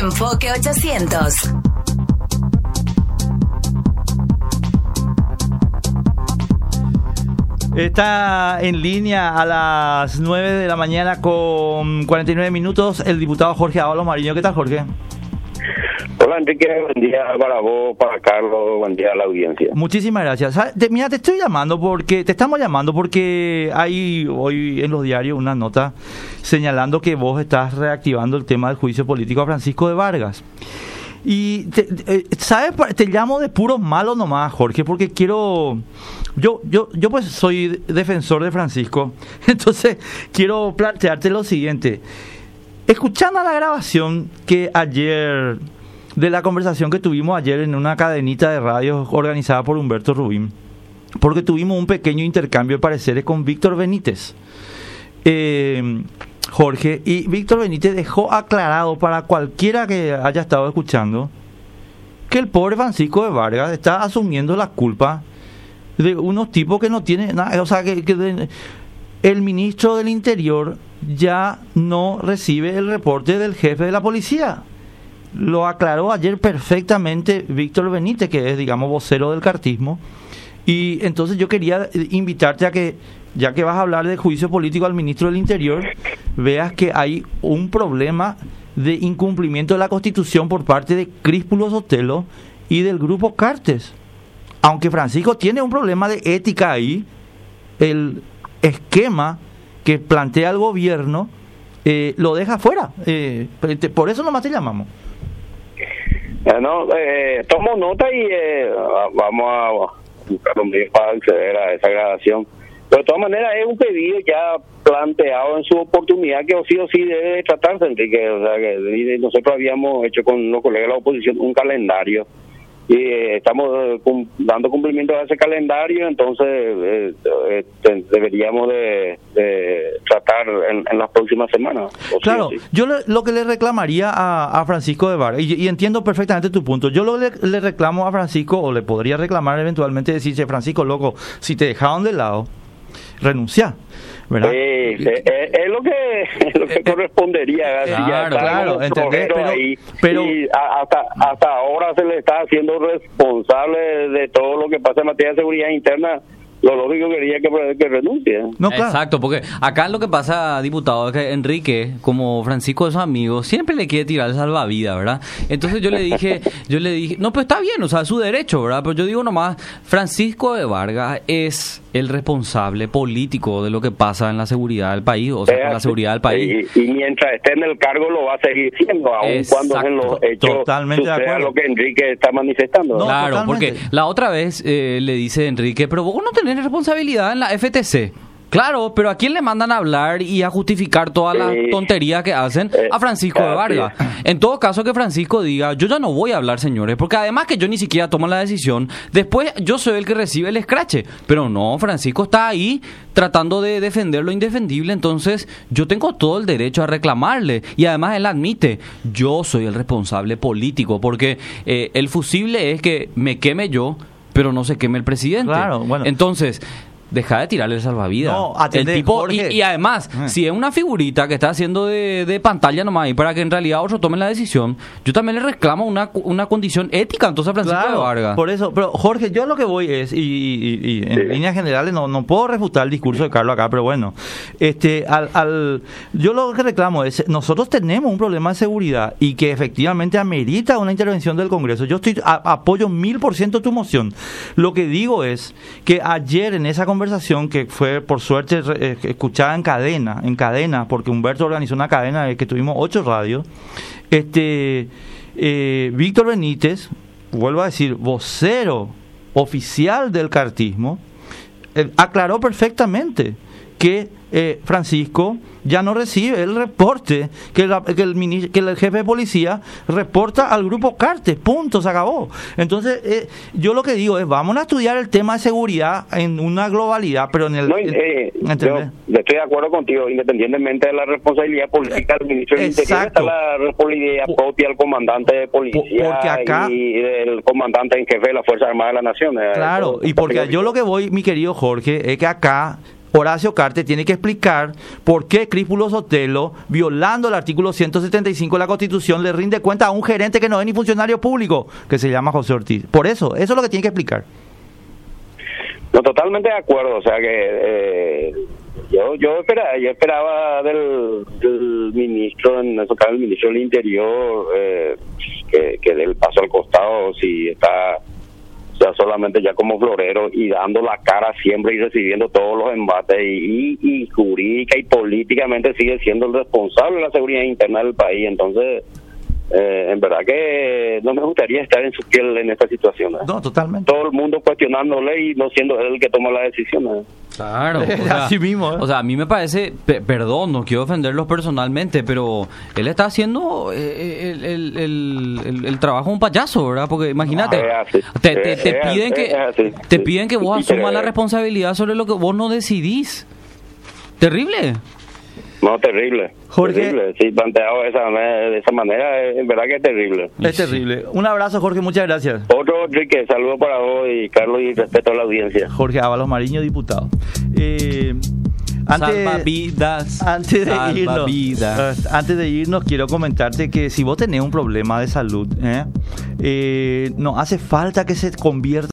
Enfoque 800. Está en línea a las 9 de la mañana con 49 minutos el diputado Jorge Ábalos Mariño. ¿Qué tal, Jorge? Hola, Enrique. Buen día para vos, para Carlos. Buen día a la audiencia. Muchísimas gracias. Mira, te estamos llamando porque hay hoy en los diarios una nota señalando que vos estás reactivando el tema del juicio político a Francisco de Vargas. Y ¿sabes? Te llamo de puros malos nomás, Jorge, porque quiero... Yo pues soy defensor de Francisco, entonces quiero plantearte lo siguiente. Escuchando la grabación que ayer, de la conversación que tuvimos ayer en una cadenita de radio organizada por Humberto Rubín, porque tuvimos un pequeño intercambio de pareceres con Víctor Benítez, Jorge, y Víctor Benítez dejó aclarado para cualquiera que haya estado escuchando que el pobre Francisco de Vargas está asumiendo la culpa de unos tipos que no tienen nada, o sea, el ministro del Interior ya no recibe el reporte del jefe de la policía. Lo aclaró ayer perfectamente Víctor Benítez, que es, digamos, vocero del cartismo. Y entonces yo quería invitarte a que, ya que vas a hablar de juicio político al ministro del Interior, veas que hay un problema de incumplimiento de la Constitución por parte de Críspulo Sotelo y del grupo Cartes. Aunque Francisco tiene un problema de ética ahí, el esquema que plantea el gobierno lo deja fuera. Por eso nomás te llamamos. Tomo nota y vamos a buscar los medios para acceder a esa grabación. Pero de todas maneras es un pedido ya planteado en su oportunidad que sí o sí debe tratarse, Enrique. O sea, que nosotros habíamos hecho con los colegas de la oposición un calendario y estamos dando cumplimiento a ese calendario, entonces deberíamos de tratar en las próximas semanas. Claro, sí o sí. Yo lo que le reclamaría a Francisco de Vargas, y entiendo perfectamente tu punto, yo le reclamo a Francisco, o le podría reclamar eventualmente, decirse: Francisco, loco, si te dejaron de lado, renuncia, ¿verdad? Es lo que correspondería. Claro, ¿entendés? Pero y hasta ahora se le está haciendo responsable de todo lo que pasa en materia de seguridad interna. Lo lógico sería que renuncie. No, claro. Exacto, porque acá lo que pasa, diputado, es que Enrique, como Francisco de sus amigos, siempre le quiere tirar el salvavidas, ¿verdad? Entonces yo le dije, no, pues está bien, o sea, es su derecho, ¿verdad? Pero yo digo nomás, Francisco de Vargas es el responsable político de lo que pasa en la seguridad del país, o sea, con la seguridad del país. Y mientras esté en el cargo lo va a seguir siendo, aun cuando en los hechos suceda lo que Enrique está manifestando. No, claro, totalmente. porque la otra vez le dice Enrique, pero vos no tenés responsabilidad en la FTC. Claro, pero ¿a quién le mandan a hablar y a justificar todas las tonterías que hacen? A Francisco de Vargas. En todo caso, que Francisco diga: yo ya no voy a hablar, señores, porque además que yo ni siquiera tomo la decisión, después yo soy el que recibe el escrache. Pero no, Francisco está ahí tratando de defender lo indefendible, entonces yo tengo todo el derecho a reclamarle. Y además él admite: yo soy el responsable político, porque el fusible es que me queme yo, pero no se queme el presidente. Claro, bueno. Entonces, deja de tirarle el salvavidas. No, atendé, el tipo, Jorge. y además, si es una figurita que está haciendo de pantalla nomás ahí para que en realidad otros tomen la decisión, yo también le reclamo una condición ética entonces a Francisco de Vargas. Por eso, pero Jorge, yo a lo que voy es, y en líneas generales no puedo refutar el discurso de Carlos acá, pero bueno, yo lo que reclamo es: nosotros tenemos un problema de seguridad y que efectivamente amerita una intervención del Congreso. Yo apoyo 1000% tu moción. Lo que digo es que ayer en esa conversación, que fue por suerte escuchada en cadena, porque Humberto organizó una cadena que tuvimos 8 radios, Víctor Benítez, vuelvo a decir, vocero oficial del cartismo, aclaró perfectamente que Francisco ya no recibe el reporte que el jefe de policía reporta al grupo Cartes, punto, se acabó. Entonces yo lo que digo es: vamos a estudiar el tema de seguridad en una globalidad, pero en el... yo estoy de acuerdo contigo, independientemente de la responsabilidad política del ministro del Interior, está la responsabilidad propia del comandante de policía porque acá, y del comandante en jefe de la Fuerza Armada de la Nación. Claro, y porque yo lo que voy, mi querido Jorge, es que acá Horacio Cartes tiene que explicar por qué Críspulo Sotelo, violando el artículo 175 de la Constitución, le rinde cuenta a un gerente que no es ni funcionario público, que se llama José Ortiz. Por eso es lo que tiene que explicar. No, totalmente de acuerdo. O sea que yo esperaba del ministro, en ese caso el ministro del Interior, que dé el paso al costado, si está ya solamente ya como florero y dando la cara siempre y recibiendo todos los embates y jurídica y políticamente sigue siendo el responsable de la seguridad interna del país. Entonces, en verdad que no me gustaría estar en su piel en esta situación. No, totalmente. Todo el mundo cuestionándole y no siendo él el que toma las decisiones. Claro, así mismo. O sea, a mí me parece, perdón, no quiero ofenderlos personalmente, pero él está haciendo el trabajo de un payaso, ¿verdad? Porque imagínate, te piden que vos asumas la responsabilidad sobre lo que vos no decidís. Terrible. No, terrible. Jorge, terrible. Sí, planteado de esa manera, en verdad que es terrible. Es terrible. Un abrazo, Jorge, muchas gracias. Otro, Enrique, saludo para vos y Carlos y respeto a la audiencia. Jorge Ábalos Mariño, diputado. Salvavidas. Antes de irnos, quiero comentarte que si vos tenés un problema de salud, no hace falta que se convierta